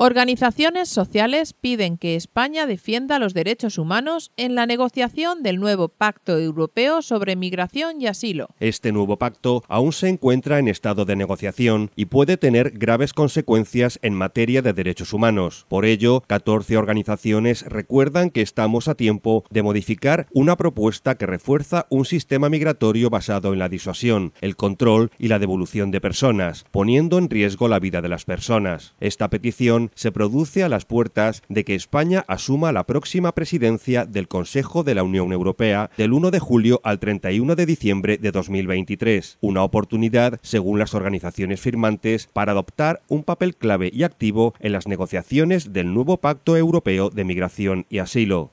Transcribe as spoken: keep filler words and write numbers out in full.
Organizaciones sociales piden que España defienda los derechos humanos en la negociación del nuevo Pacto Europeo sobre Migración y Asilo. Este nuevo pacto aún se encuentra en estado de negociación y puede tener graves consecuencias en materia de derechos humanos. Por ello, catorce organizaciones recuerdan que estamos a tiempo de modificar una propuesta que refuerza un sistema migratorio basado en la disuasión, el control y la devolución de personas, poniendo en riesgo la vida de las personas. Esta petición se produce a las puertas de que España asuma la próxima presidencia del Consejo de la Unión Europea del uno de julio al treinta y uno de diciembre de dos mil veintitrés, una oportunidad, según las organizaciones firmantes, para adoptar un papel clave y activo en las negociaciones del nuevo Pacto Europeo de Migración y Asilo.